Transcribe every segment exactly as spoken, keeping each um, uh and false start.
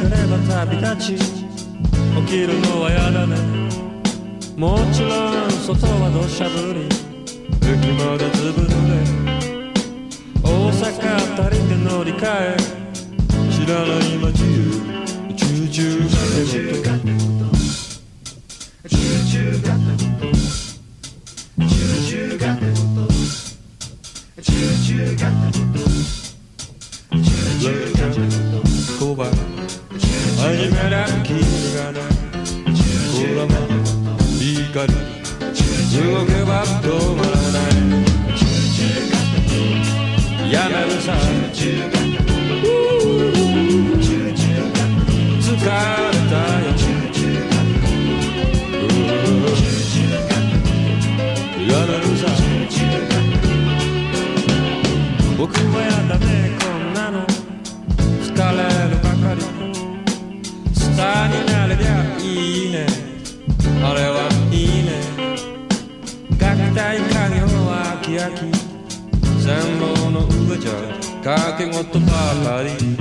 れば旅立ち起きるのはやだねもちろん外は土砂降り駅までずぶ濡れ大阪あたりで乗り換え知らない街へチューチューがってことチューチューがってことチューチューがってことチューチューがってことチューチューがってこと小判初めら君がないこらま光動けば止まらないやめるさ疲れたよやめるさ僕はやだねこんなの疲れるばかりスターになれりゃいいねあれはいいね楽隊家業は飽き飽き線路の上じゃ掛け事ばかり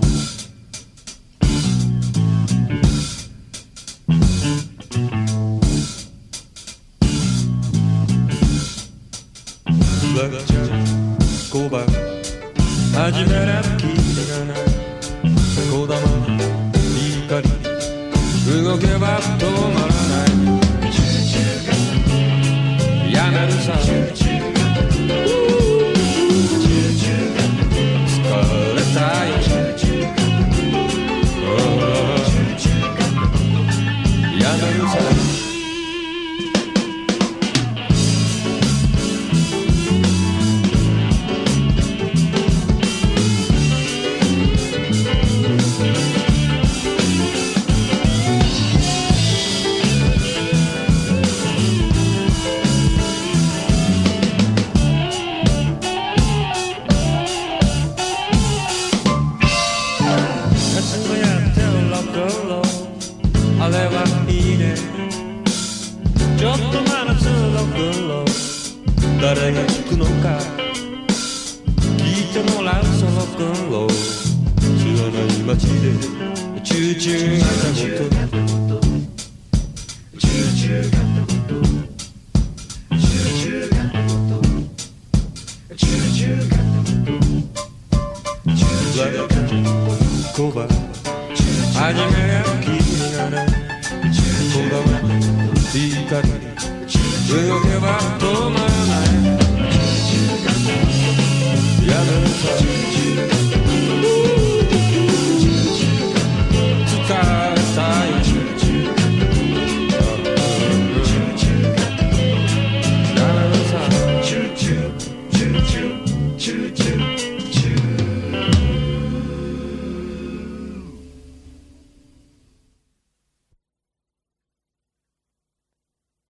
ラッチャコバ始めなきりがない小玉光動けば止まらないやめるさ疲れたよやめるさあれはいいねちょっと真夏の頃誰が聞くのか聞いてもらうその頃知らない街でチューチューがったことチューチューがったことチューチューがったことチューチューがったことチューチューがったことコバ始めや君がないこだわり光動けば止まらないやめるさ